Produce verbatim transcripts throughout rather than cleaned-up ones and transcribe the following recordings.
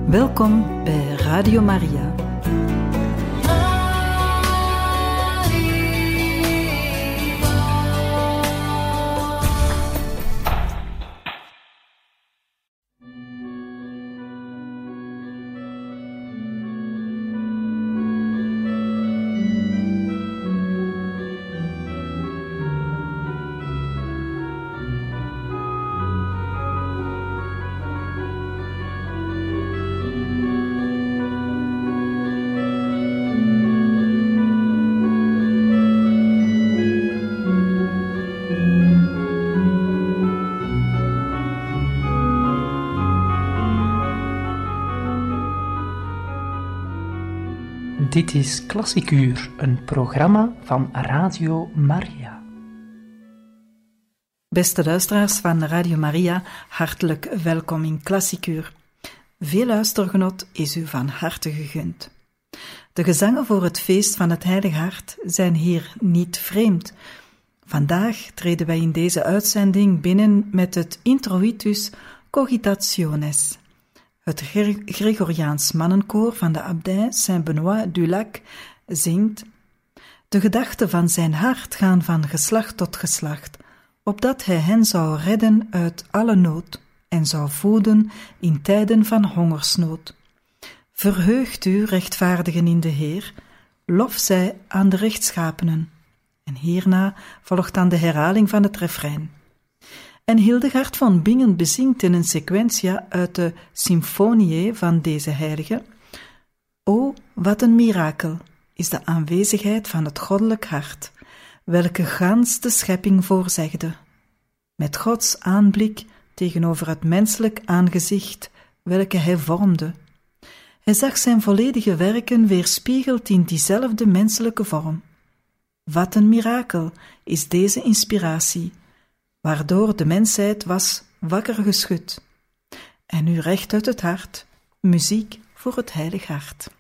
Welkom bij Radio Maria. Dit is Klassiek Uur, een programma van Radio Maria. Beste luisteraars van Radio Maria, hartelijk welkom in Klassiek Uur. Veel luistergenot is u van harte gegund. De gezangen voor het feest van het Heilig Hart zijn hier niet vreemd. Vandaag treden wij in deze uitzending binnen met het Introitus Cogitationes. Het Gregoriaans mannenkoor van de abdij Saint-Benoît du Lac zingt: De gedachten van zijn hart gaan van geslacht tot geslacht, opdat hij hen zou redden uit alle nood en zou voeden in tijden van hongersnood. Verheugt u, rechtvaardigen in de Heer, lof zij aan de rechtschapenen. En hierna volgt dan de herhaling van het refrein. En Hildegard van Bingen bezingt in een sequentia uit de Symfonie van deze heilige: O, wat een mirakel is de aanwezigheid van het goddelijk hart, welke gans de schepping voorzegde. Met Gods aanblik tegenover het menselijk aangezicht, welke hij vormde. Hij zag zijn volledige werken weerspiegeld in diezelfde menselijke vorm. Wat een mirakel is deze inspiratie, waardoor de mensheid was wakker geschud. En nu recht uit het hart, muziek voor het Heilig Hart.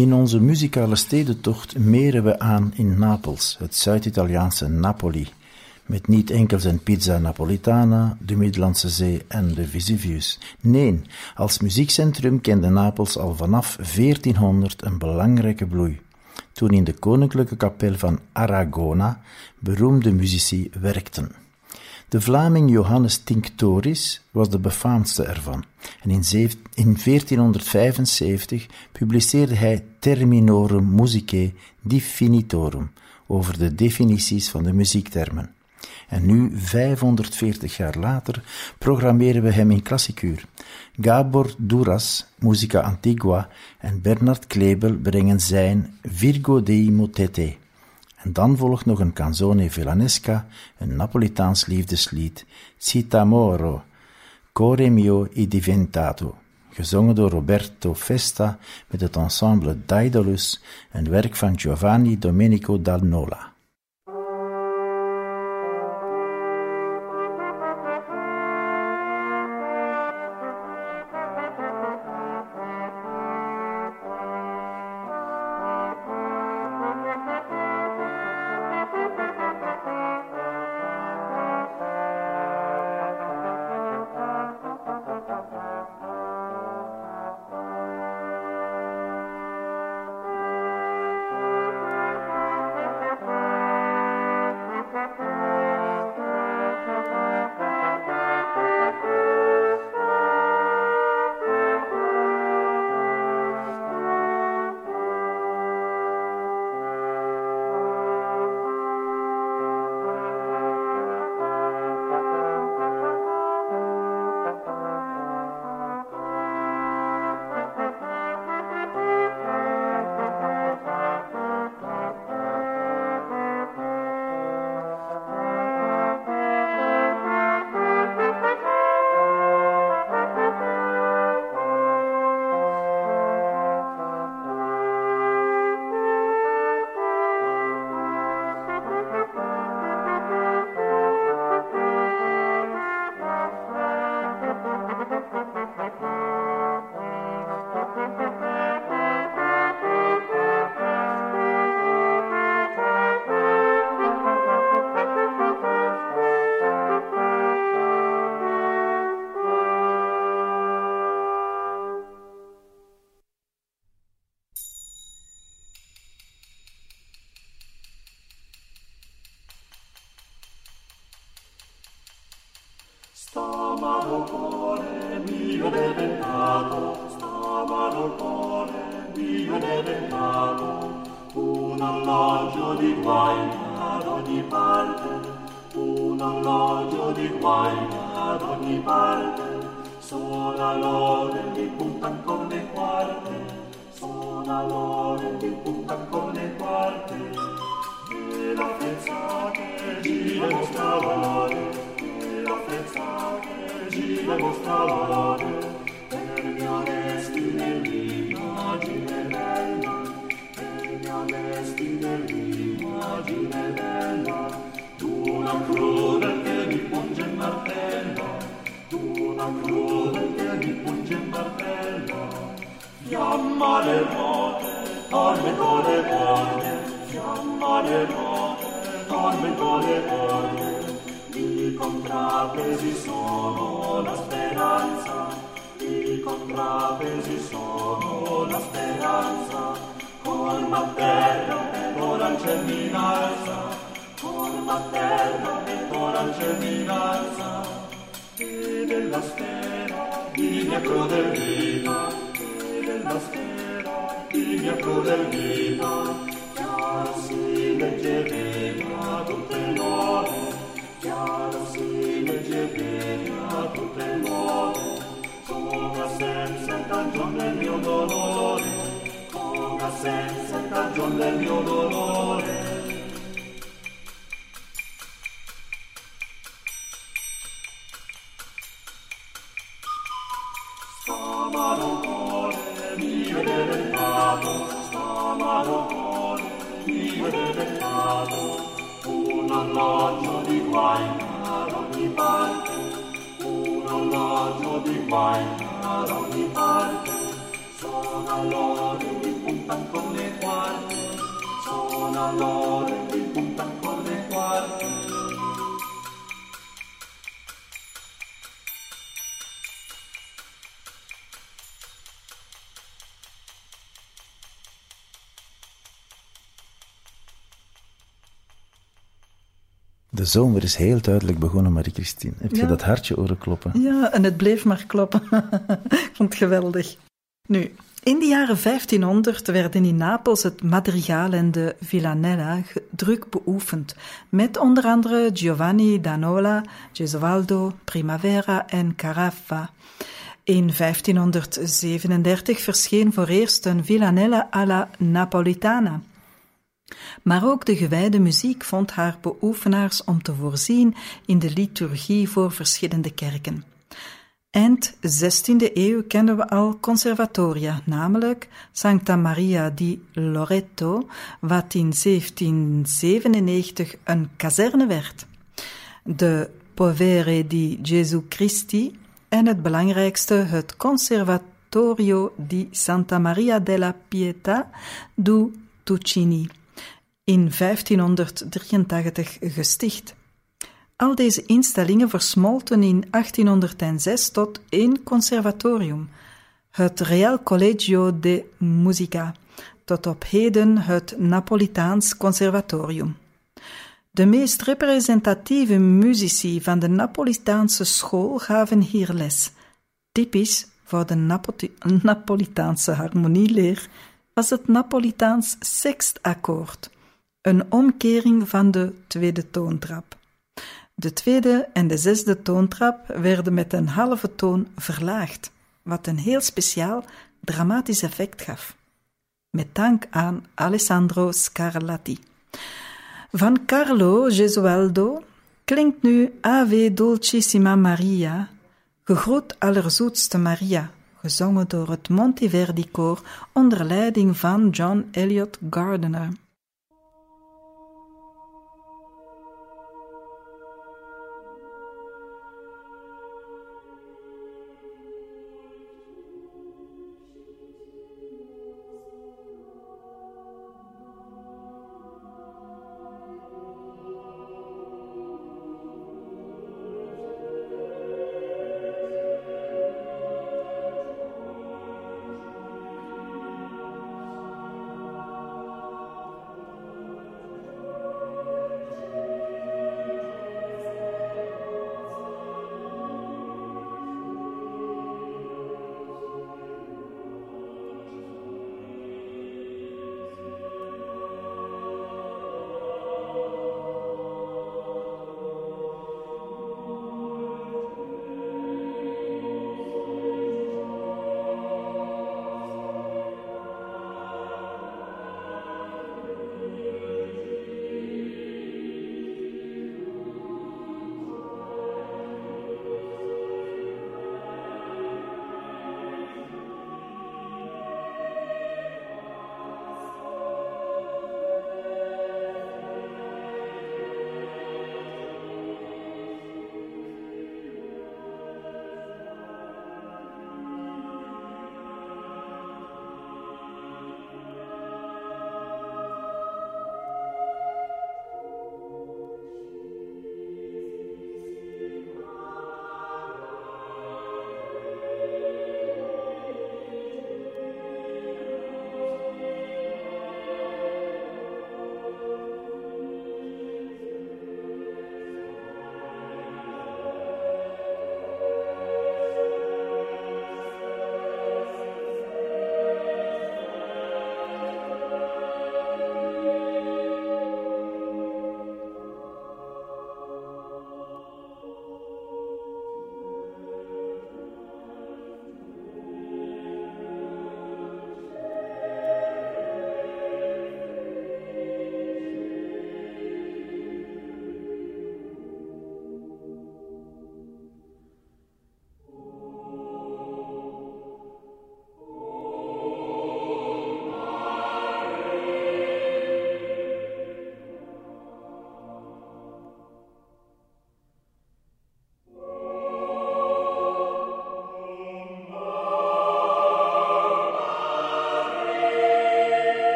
In onze muzikale stedentocht meren we aan in Napels, het Zuid-Italiaanse Napoli, met niet enkel zijn pizza napolitana, de Middellandse Zee en de Vesuvius. Nee, als muziekcentrum kende Napels al vanaf veertienhonderd een belangrijke bloei, toen in de koninklijke kapel van Aragona beroemde muzici werkten. De Vlaming Johannes Tinctoris was de befaamdste ervan en in veertienhonderdvijfenzeventig publiceerde hij Terminorum Musicae Definitorum over de definities van de muziektermen. En nu, vijfhonderdveertig jaar later, programmeren we hem in klassikuur. Gabor Duras, Musica Antigua en Bernard Klebel brengen zijn Virgo dei Motete. En dan volgt nog een canzone villanesca, een Napolitaans liefdeslied, Citamoro, Core mio è diventato, gezongen door Roberto Festa met het ensemble Daedalus, een werk van Giovanni Domenico Dal Nola. Stamano cuore mio diventato, stamano cuore mio diventato, un alloggio di guai ad ogni parte, un alloggio di guai ad ogni parte, suona l'ore di punta ancora le quarte, suona l'ore di punta ancora le quarte, e la fezzate gira lo scalone, la fezzate gira lo scalone, per gli onesti nell'immagine bella, per gli onesti nell'immagine bella, d'una crudel che mi punge in martella, d'una crudel che mi punge in martella, fiamma le ruote, tormento le cuore, fiamma le ruote, tormento le cuore, i contrappesi sono la speranza, i contrappesi sono la speranza, colma a terra e ora il ciel mi innalza, colma a terra e ora il ciel mi innalza, e della sfera di mia crudel vita, e della sfera di mia crudel vita, chiaro si leggeveva tutte l'ore, chiaro si leggeveva tutte l'ore, come senza il cagion del mio dolore, come senza il cagion del mio dolore. Stamano cuore mio diventato, stamano cuore mio diventato, un alloggio di guai ad ogni parte, un alloggio di guai ad ogni parte, suona l'ore di puntan con le quarte, suona l'ora e qui puntan con le quarte. De zomer is heel duidelijk begonnen, Marie-Christine. Heb je Ja. dat hartje horen kloppen? Ja, en het bleef maar kloppen. Ik vond het geweldig. Nu, in de jaren vijftienhonderd werden in Napels het madrigaal en de villanella druk beoefend, met onder andere Giovanni da Nola, Gesualdo, Primavera en Caraffa. In vijftienhonderdzevenendertig verscheen voor eerst een villanella alla Napolitana. Maar ook de gewijde muziek vond haar beoefenaars om te voorzien in de liturgie voor verschillende kerken. Eind zestiende eeuw kenden we al conservatoria, namelijk Santa Maria di Loreto, wat in zeventienzevenennegentig een kazerne werd, de Povere di Gesù Christi en het belangrijkste, het Conservatorio di Santa Maria della Pietà du Tuccini, in vijftienhonderddrieëntachtig gesticht. Al deze instellingen versmolten in achttienhonderdzes tot één conservatorium, het Real Collegio de Musica, tot op heden het Napolitaans Conservatorium. De meest representatieve muzici van de Napolitaanse school gaven hier les. Typisch voor de Napoti- Napolitaanse harmonieleer was het Napolitaans sextakkoord, een omkering van de tweede toontrap. De tweede en de zesde toontrap werden met een halve toon verlaagd, wat een heel speciaal dramatisch effect gaf. Met dank aan Alessandro Scarlatti. Van Carlo Gesualdo klinkt nu Ave Dolcissima Maria, gegroet allerzoetste Maria, gezongen door het Monteverdi Koor onder leiding van John Eliot Gardiner.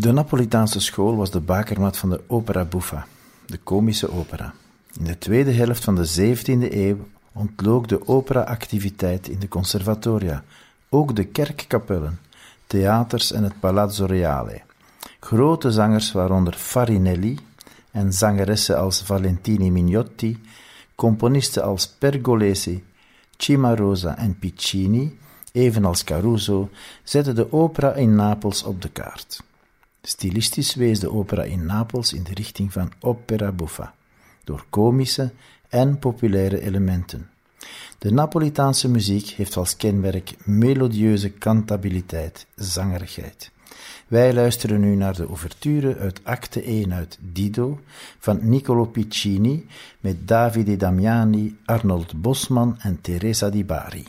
De Napolitaanse school was de bakermat van de opera buffa, de komische opera. In de tweede helft van de zeventiende eeuw ontlook de opera-activiteit in de conservatoria, ook de kerkkapellen, theaters en het Palazzo Reale. Grote zangers, waaronder Farinelli, en zangeressen als Valentini Mignotti, componisten als Pergolesi, Cimarosa en Piccini, evenals Caruso, zetten de opera in Napels op de kaart. Stilistisch wees de opera in Napels in de richting van opera buffa, door komische en populaire elementen. De Napolitaanse muziek heeft als kenmerk melodieuze cantabiliteit, zangerigheid. Wij luisteren nu naar de ouverture uit acte één uit Dido van Niccolo Piccini met Davide Damiani, Arnold Bosman en Teresa Di Bari.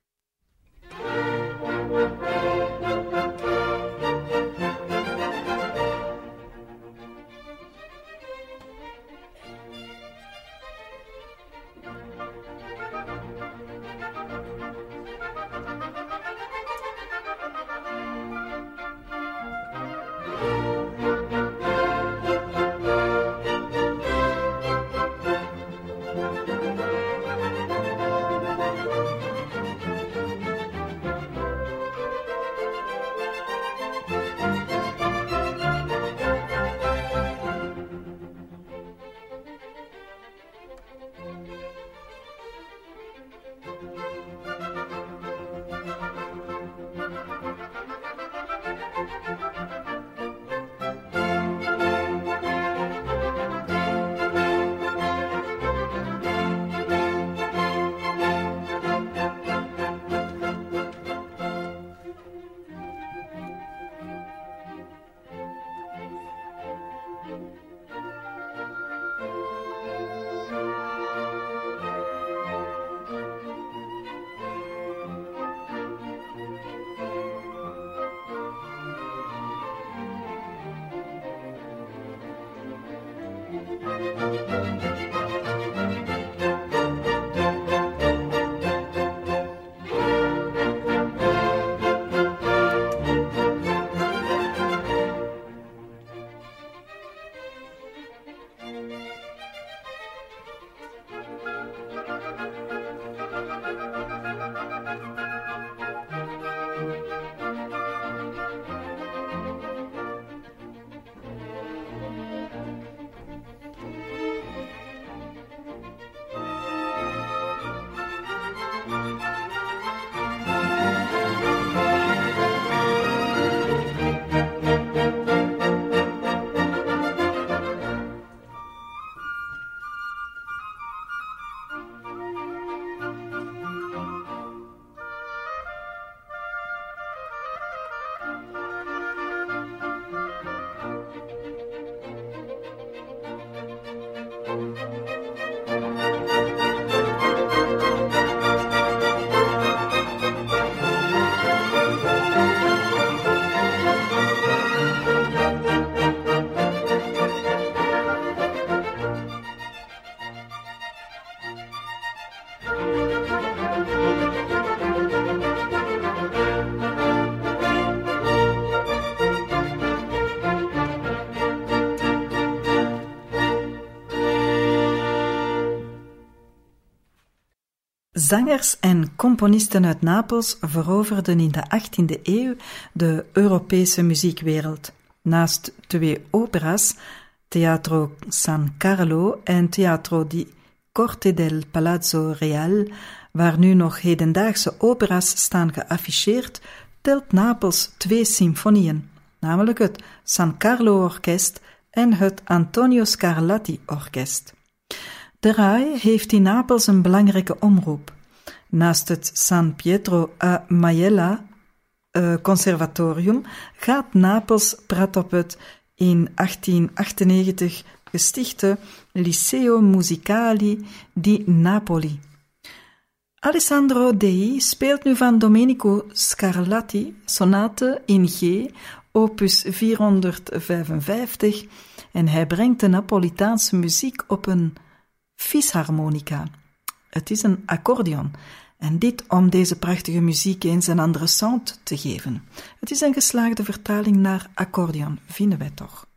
Zangers en componisten uit Napels veroverden in de achttiende eeuw de Europese muziekwereld. Naast twee opera's, Teatro San Carlo en Teatro di Corte del Palazzo Real, waar nu nog hedendaagse opera's staan geafficheerd, telt Napels twee symfonieën, namelijk het San Carlo Orkest en het Antonio Scarlatti Orkest. De R A I heeft in Napels een belangrijke omroep. Naast het San Pietro a Majella uh, conservatorium gaat Napels prat op het in achttien achtennegentig gestichte Liceo Musicali di Napoli. Alessandro Dei speelt nu van Domenico Scarlatti sonate in G, opus vierhonderdvijfenvijftig, en hij brengt de Napolitaanse muziek op een fisharmonica. Het is een accordeon En dit om deze prachtige muziek eens een andere sound te geven. Het is een geslaagde vertaling naar accordeon, vinden wij toch.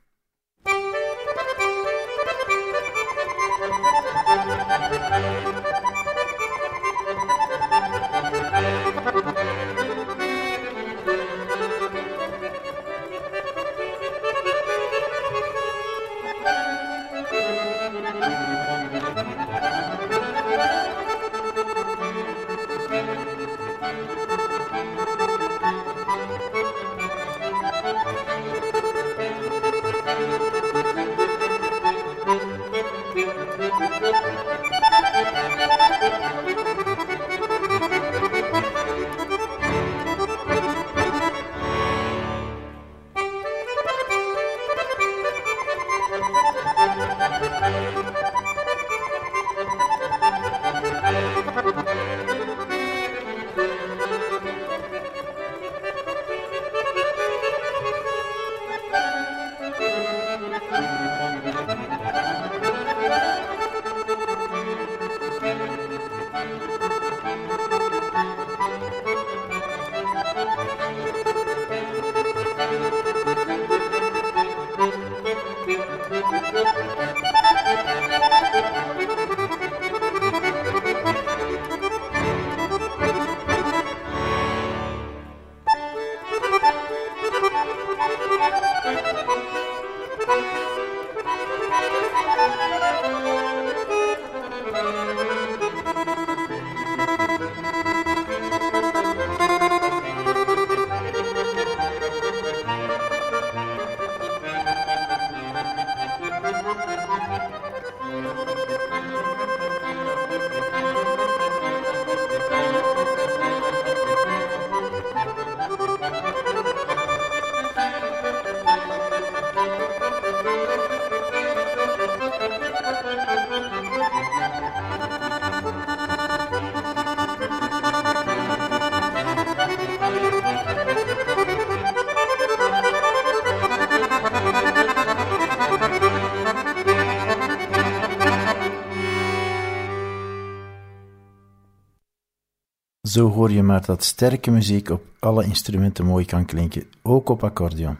Zo hoor je maar dat sterke muziek op alle instrumenten mooi kan klinken, ook op accordeon.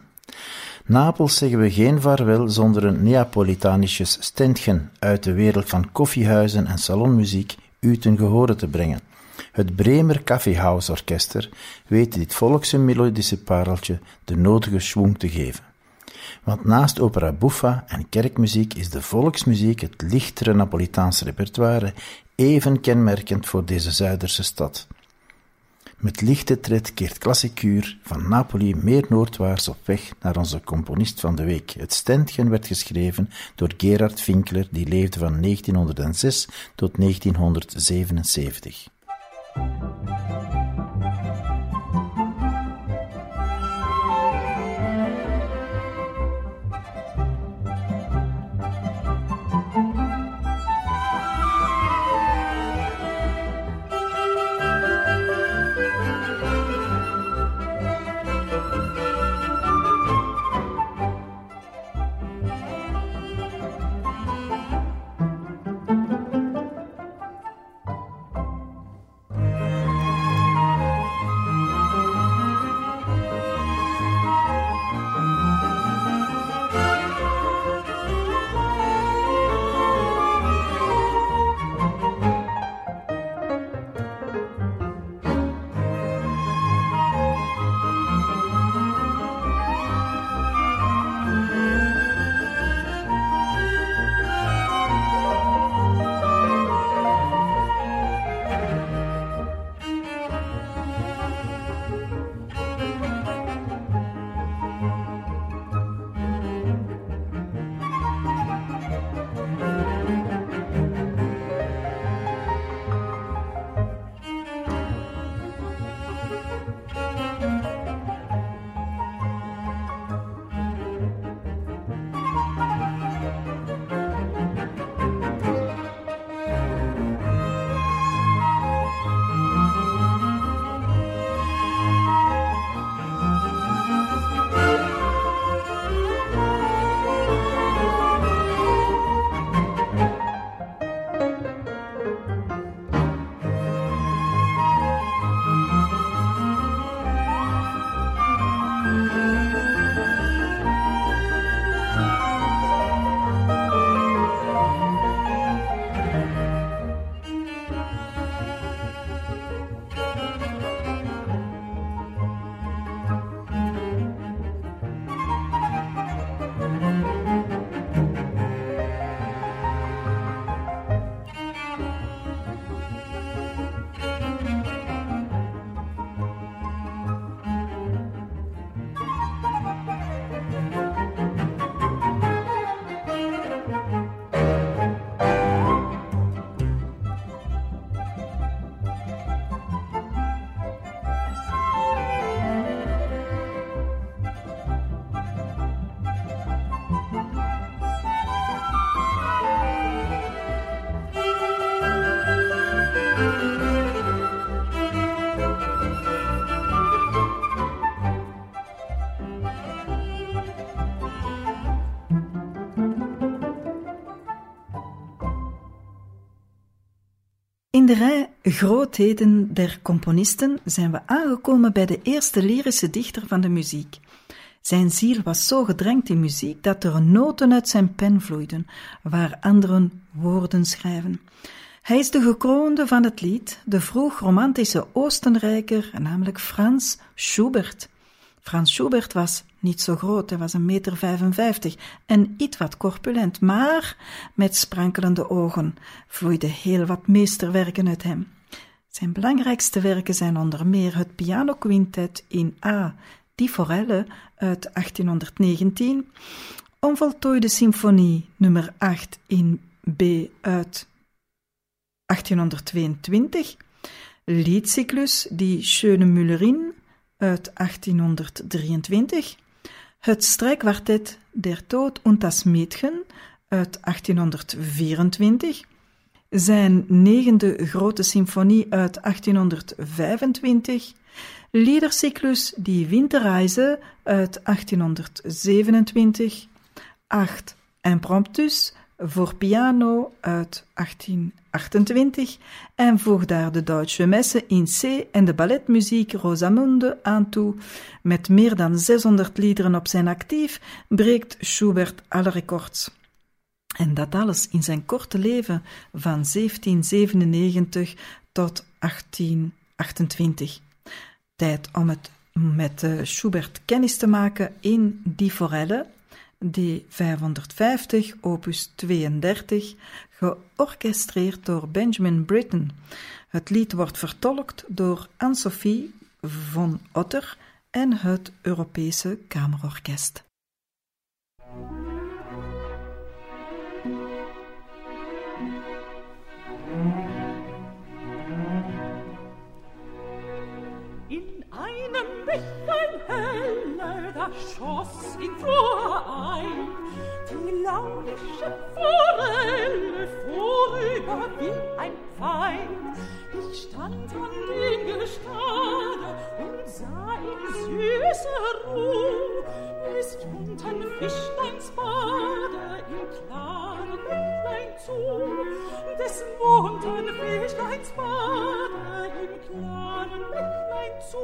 Napels zeggen we geen vaarwel zonder een Neapolitanisches Ständchen uit de wereld van koffiehuizen en salonmuziek u ten gehore te brengen. Het Bremer Kaffeehaus Orkester weet dit volkse melodische pareltje de nodige schwung te geven. Want naast opera buffa en kerkmuziek is de volksmuziek, het lichtere Napolitaanse repertoire, even kenmerkend voor deze Zuiderse stad. Met lichte tred keert Klassikuur van Napoli meer noordwaarts op weg naar onze componist van de week. Het Ständchen werd geschreven door Gerhard Finkler, die leefde van negentienhonderdzes tot negentienhonderdzevenenzeventig. In de rij grootheden der componisten zijn we aangekomen bij de eerste lyrische dichter van de muziek. Zijn ziel was zo gedrenkt in muziek dat er noten uit zijn pen vloeiden, waar anderen woorden schrijven. Hij is de gekroonde van het lied, de vroeg-romantische Oostenrijker, namelijk Franz Schubert. Franz Schubert was niet zo groot, hij was een meter vijfenvijftig en iets wat corpulent, maar met sprankelende ogen vloeiden heel wat meesterwerken uit hem. Zijn belangrijkste werken zijn onder meer het pianoquintet in A, Die Forelle uit achttienhonderdnegentien, onvoltooide symfonie nummer acht in B uit achttienhonderdtweeëntwintig, liedcyclus Die Schöne Müllerin uit achttienhonderddrieëntwintig, het strijkkwartet Der Tod und das Mädchen uit achttienhonderdvierentwintig, zijn negende grote symfonie uit achttienhonderdvijfentwintig, liedercyclus Die Winterreise uit achttienhonderdzevenentwintig, acht impromptus voor piano uit achttienhonderdachtentwintig en voeg daar de Duitse Messe in C en de balletmuziek Rosamunde aan toe. Met meer dan zeshonderd liederen op zijn actief breekt Schubert alle records. En dat alles in zijn korte leven van zeventienzevenennegentig tot achttienhonderdachtentwintig. Tijd om het met uh, Schubert kennis te maken in Die Forelle, D vijfhonderdvijftig, opus tweeëndertig, georchestreerd door Benjamin Britten. Het lied wordt vertolkt door Anne-Sophie von Otter en het Europese Kamerorkest. In einem Bächlein helle, da schoss in Flor ein, die launische Forelle vorüber wie ein Pfeil. Ich stand an dem Gestade und sah in süßer Ruh, es unten Fischleins Bade im klaren Bächlein zu, des munten Fischleins Bade im klaren Bächlein zu.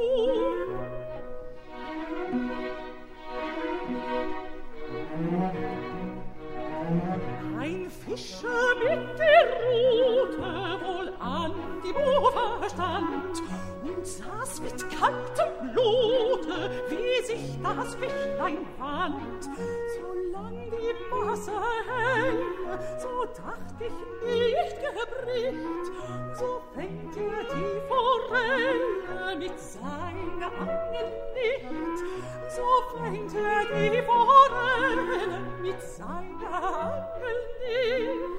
Ein Fischer mit der Rute wohl an die Ufer stand und saß mit kaltem Blute, wie sich das Fischlein wand. Solang die Masse hell, so dacht ich nicht gebricht, so fängt er die Forelle mit seiner Angel nicht, so fängt er die Forelle mit seiner Angel nicht.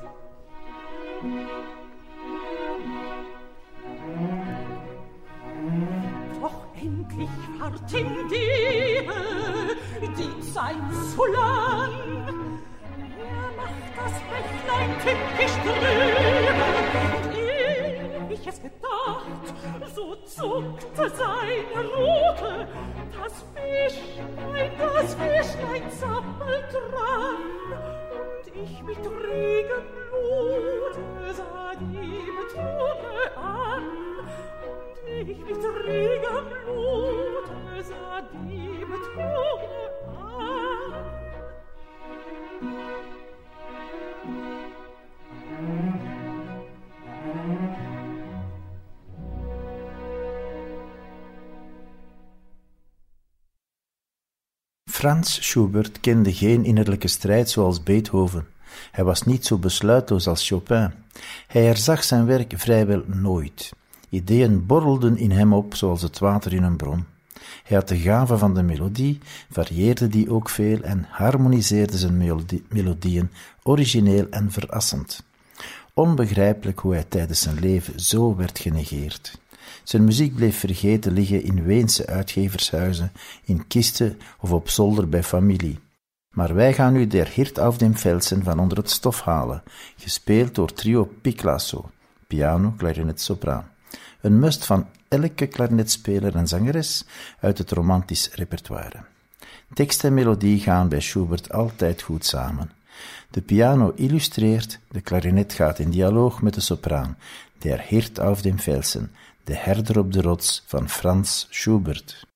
Doch endlich ward ihm die, die Zeit zu lang. Er macht das Bächlein tückisch drüber, und ehe ich es gedacht, so zuckte seine Rute, das Fischlein, das Fischlein zappelt dran, und ich mit regem Blute sah die Betrüge an, und ich mit regem Blute sah die Betrüge an. Franz Schubert kende geen innerlijke strijd zoals Beethoven. Hij was niet zo besluitloos als Chopin. Hij herzag zijn werk vrijwel nooit. Ideeën borrelden in hem op zoals het water in een bron. Hij had de gave van de melodie, varieerde die ook veel en harmoniseerde zijn melodie, melodieën origineel en verrassend. Onbegrijpelijk hoe hij tijdens zijn leven zo werd genegeerd. Zijn muziek bleef vergeten liggen in Weense uitgevershuizen, in kisten of op zolder bij familie. Maar wij gaan nu Der Hirt auf dem Felsen van onder het stof halen, gespeeld door trio Piklaso, piano, klarinet, sopraan. Een must van elke klarinetspeler en zangeres uit het romantisch repertoire. Tekst en melodie gaan bij Schubert altijd goed samen. De piano illustreert, de klarinet gaat in dialoog met de sopraan, der Hirt auf dem Felsen, de herder op de rots van Franz Schubert.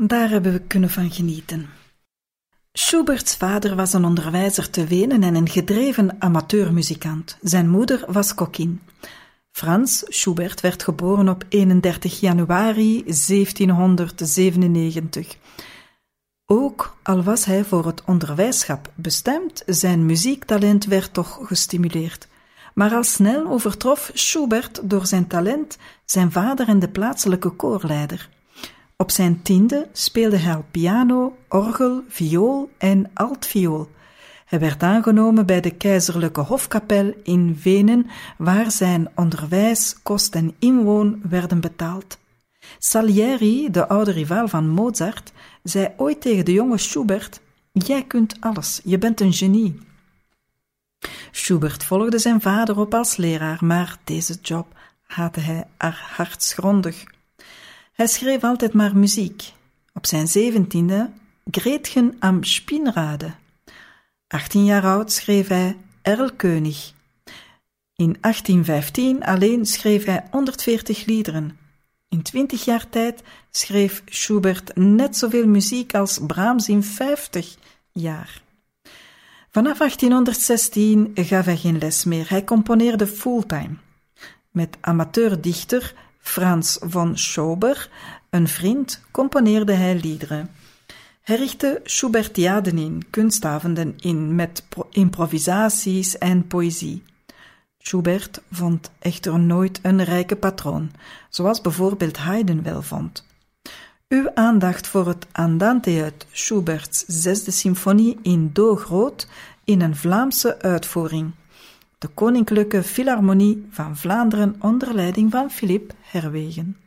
daar hebben we kunnen van genieten. Schuberts vader was een onderwijzer te Wenen en een gedreven amateurmuzikant. Zijn moeder was kokkin. Franz Schubert werd geboren op eenendertig januari zeventienhonderdzevenennegentig. Ook al was hij voor het onderwijschap bestemd, zijn muziektalent werd toch gestimuleerd. Maar al snel overtrof Schubert door zijn talent zijn vader en de plaatselijke koorleider. Op zijn tiende speelde hij al piano, orgel, viool en altviool. Hij werd aangenomen bij de keizerlijke hofkapel in Wenen, waar zijn onderwijs, kost en inwoon werden betaald. Salieri, de oude rivaal van Mozart, zei ooit tegen de jonge Schubert: "Jij kunt alles, je bent een genie." Schubert volgde zijn vader op als leraar, maar deze job haatte hij hartsgrondig. Hij schreef altijd maar muziek. Op zijn zeventiende Gretchen am Spinnrade. achttien jaar oud schreef hij Erlkönig. In achttien vijftien alleen schreef hij honderdveertig liederen. In twintig jaar tijd schreef Schubert net zoveel muziek als Brahms in vijftig jaar. Vanaf achttienhonderdzestien gaf hij geen les meer. Hij componeerde fulltime. Met amateurdichter Franz von Schober, een vriend, componeerde hij liederen. Hij richtte Schubertiaden in, kunstavonden in, met improvisaties en poëzie. Schubert vond echter nooit een rijke patroon, zoals bijvoorbeeld Haydn wel vond. Uw aandacht voor het Andante uit Schuberts zesde symfonie in do groot in een Vlaamse uitvoering. De Koninklijke Philharmonie van Vlaanderen onder leiding van Philippe Herwegen.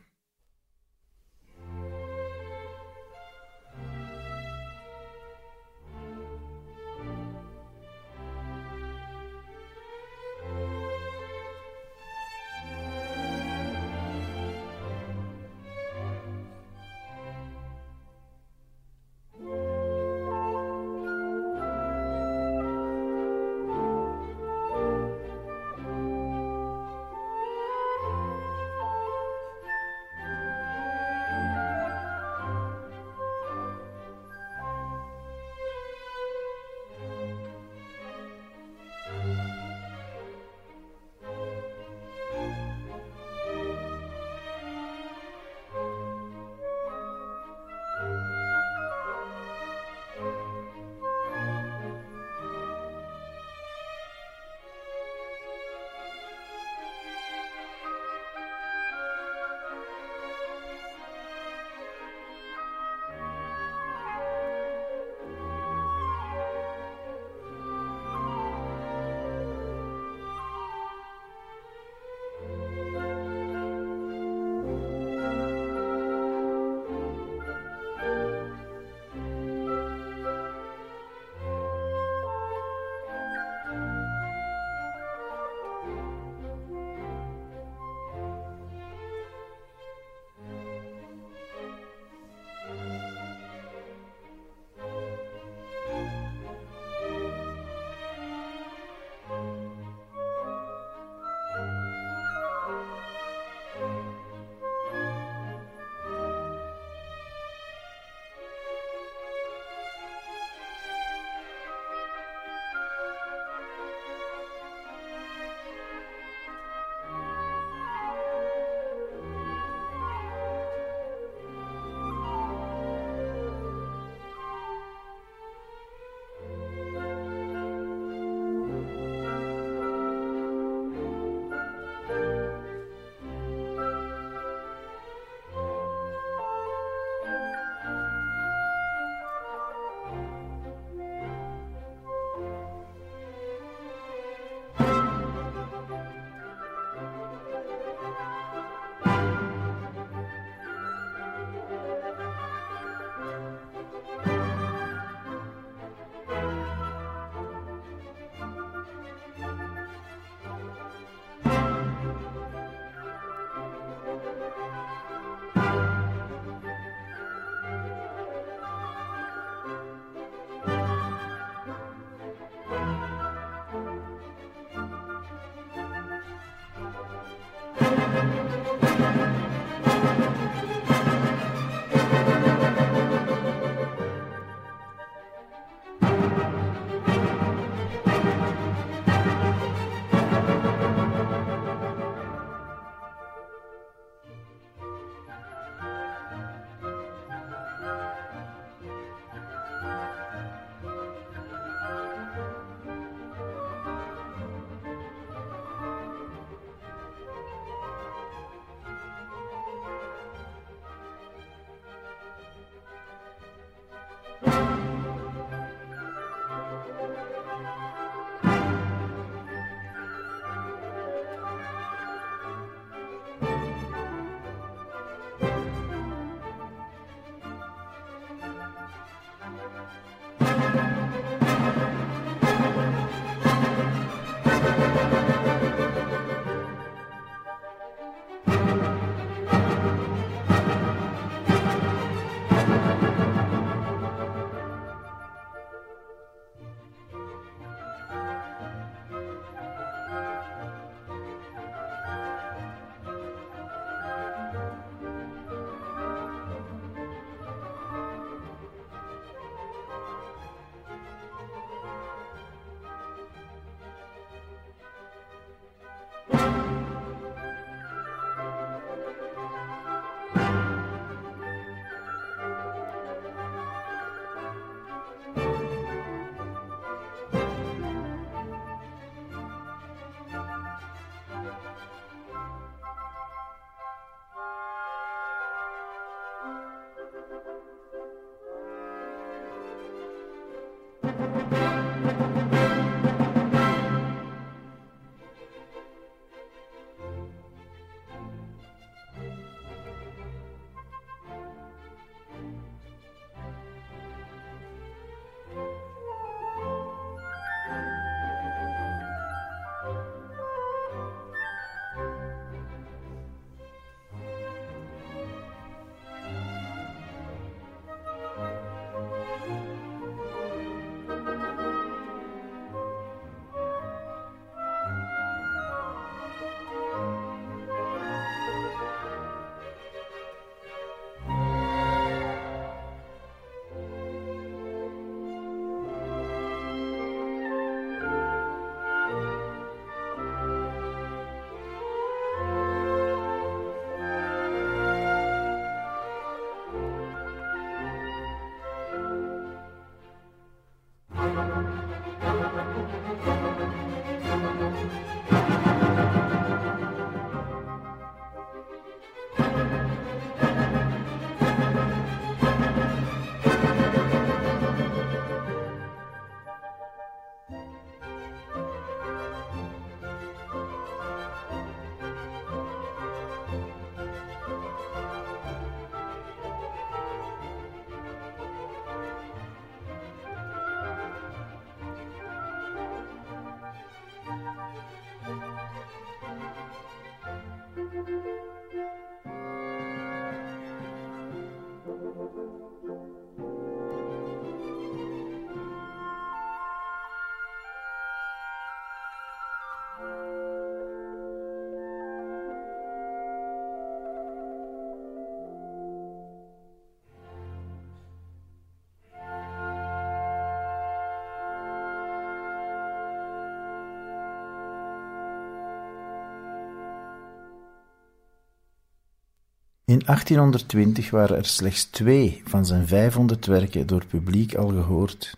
In achttienhonderdtwintig waren er slechts twee van zijn vijfhonderd werken door het publiek al gehoord.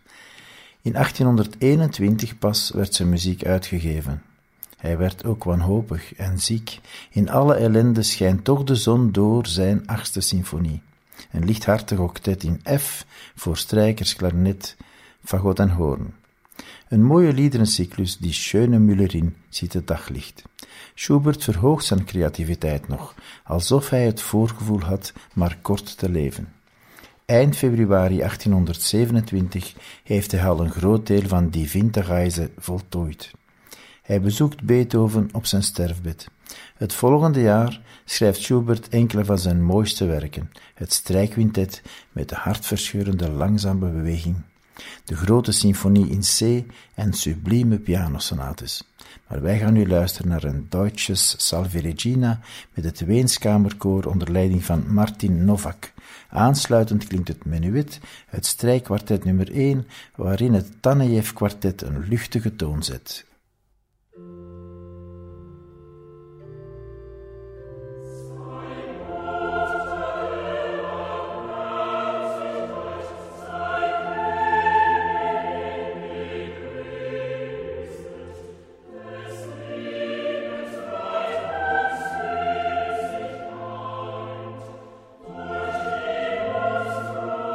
In achttienhonderdeenentwintig pas werd zijn muziek uitgegeven. Hij werd ook wanhopig en ziek. In alle ellende schijnt toch de zon door zijn achtste symfonie. Een lichthartig octet in F voor strijkers, klarinet, fagot en hoorn. Een mooie liederencyclus, die Schöne Müllerin, ziet het daglicht. Schubert verhoogt zijn creativiteit nog, alsof hij het voorgevoel had maar kort te leven. Eind februari achttienhonderdzevenentwintig heeft hij al een groot deel van Die Winterreise voltooid. Hij bezoekt Beethoven op zijn sterfbed. Het volgende jaar schrijft Schubert enkele van zijn mooiste werken, het strijkquintet met de hartverscheurende langzame beweging, de grote symfonie in C en sublieme pianosonates. Maar wij gaan nu luisteren naar een Deutsches Salve Regina met het Weenskamerkoor onder leiding van Martin Nowak. Aansluitend klinkt het menuet, het strijkkwartet nummer één, waarin het Tanejev-kwartet een luchtige toon zet.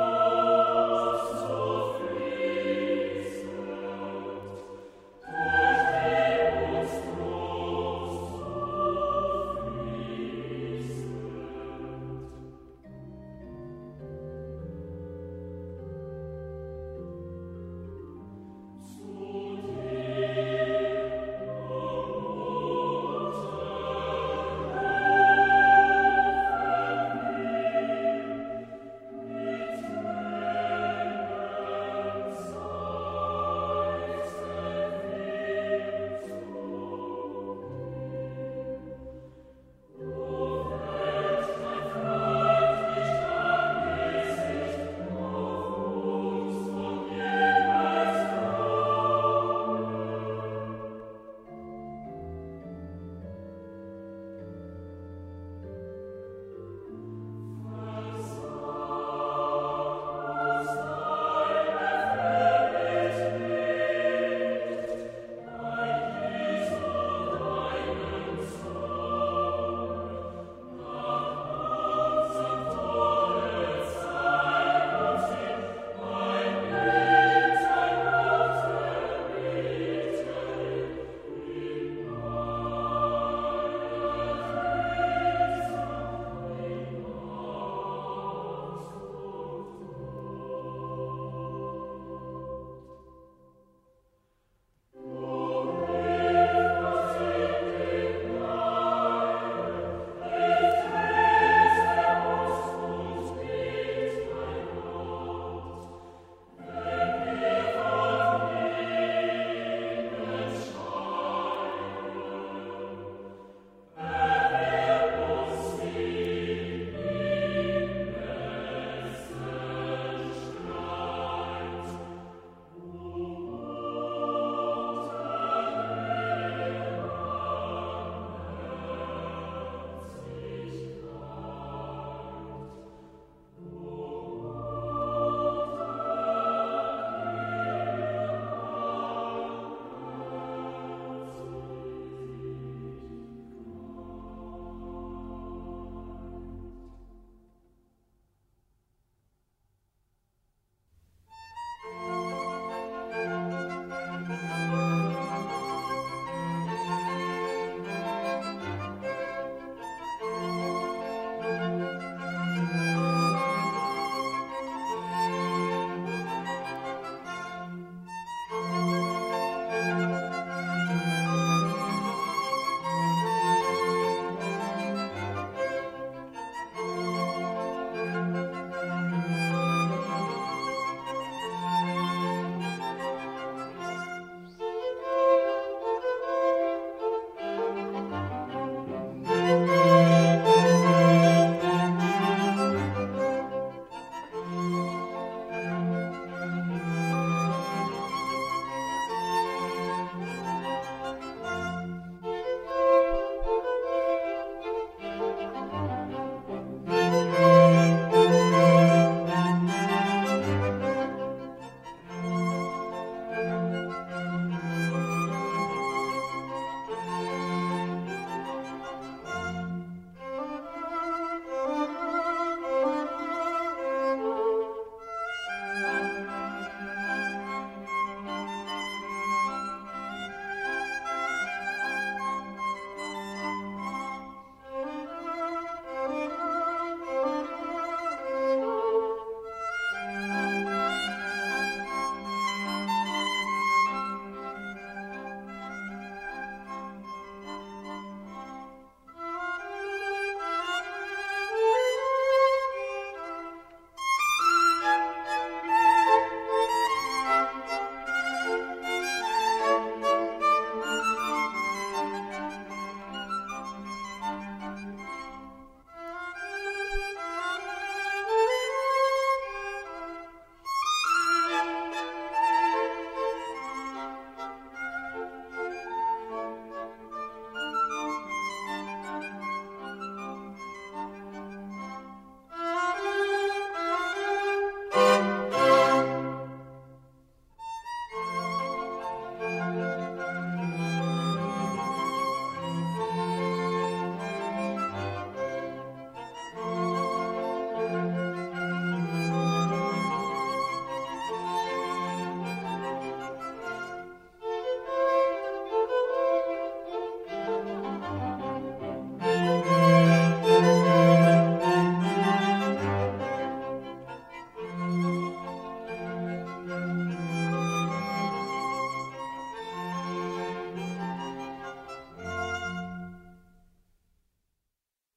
Thank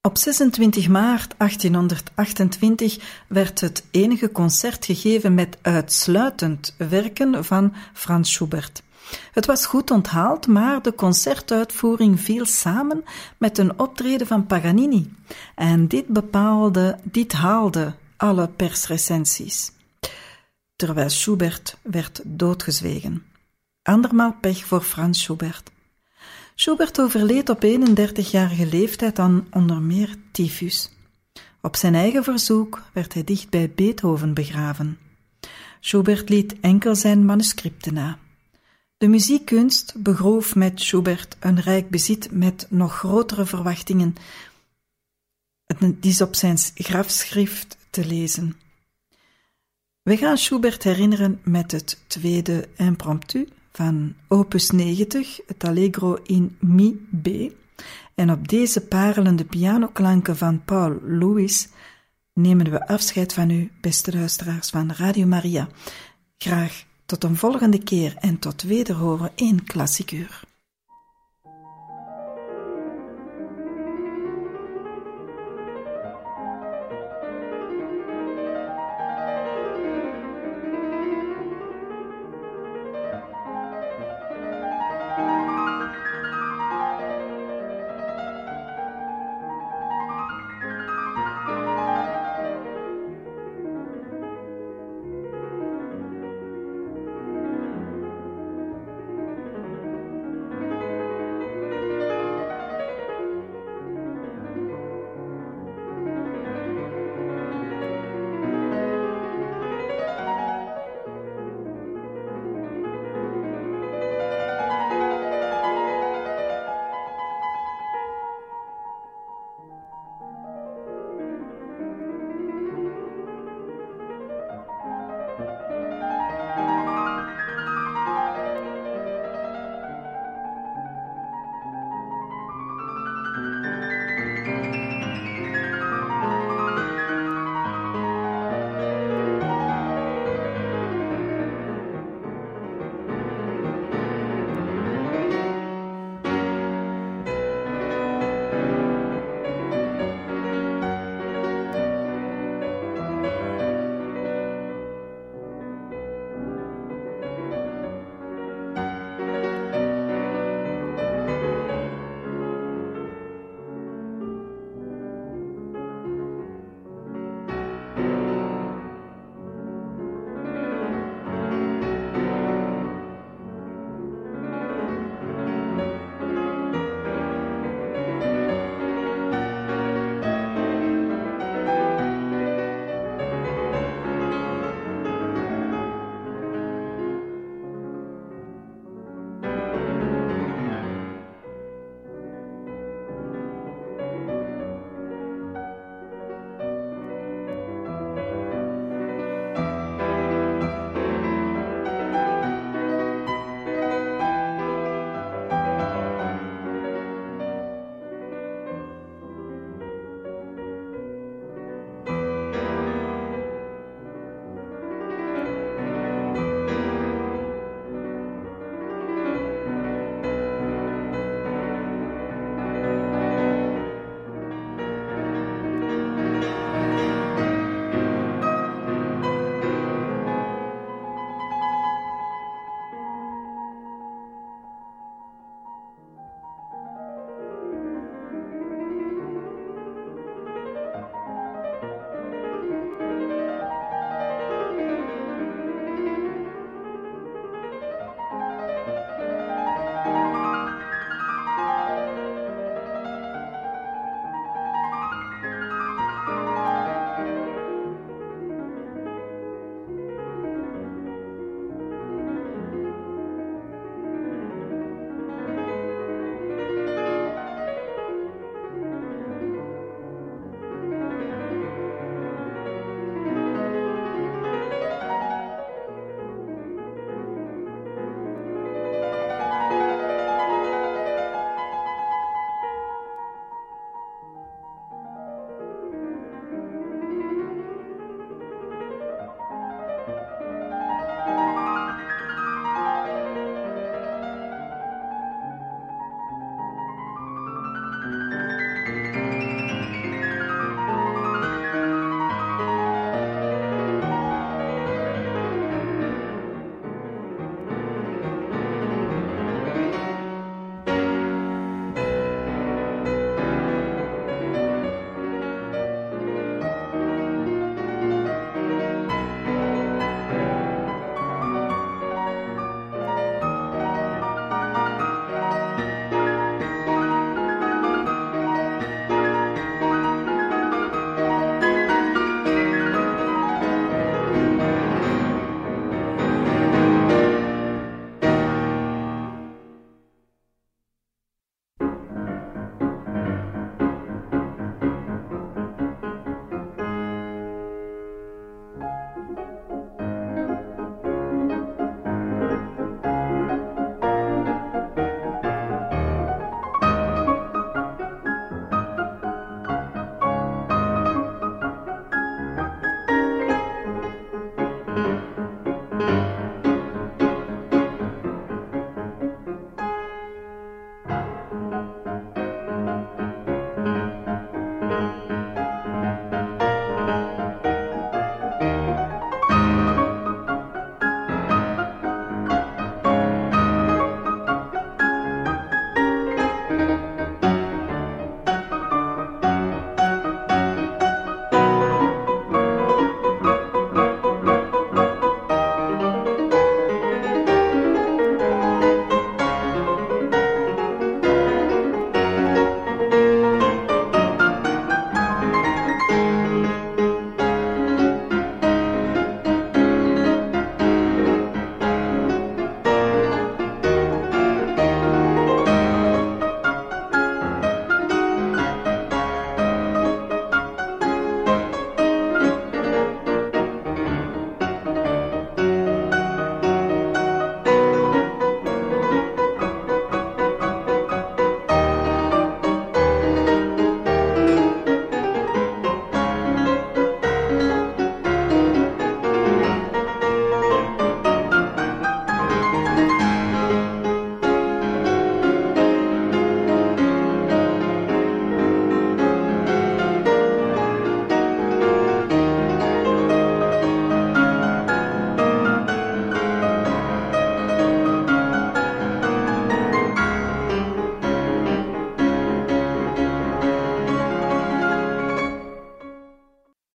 Op zesentwintig maart achttienhonderdachtentwintig werd het enige concert gegeven met uitsluitend werken van Franz Schubert. Het was goed onthaald, maar de concertuitvoering viel samen met een optreden van Paganini. En dit bepaalde, dit haalde alle persrecensies. Terwijl Schubert werd doodgezwegen. Andermaal pech voor Franz Schubert. Schubert overleed op eenendertigjarige leeftijd aan onder meer tyfus. Op zijn eigen verzoek werd hij dicht bij Beethoven begraven. Schubert liet enkel zijn manuscripten na. De muziekkunst begroof met Schubert een rijk bezit met nog grotere verwachtingen. Het is op zijn grafschrift te lezen. We gaan Schubert herinneren met het tweede impromptu van opus negentig, het Allegro in Mi B. En op deze parelende pianoklanken van Paul Lewis nemen we afscheid van u, beste luisteraars van Radio Maria. Graag tot een volgende keer en tot wederhoren in Klassiek Uur.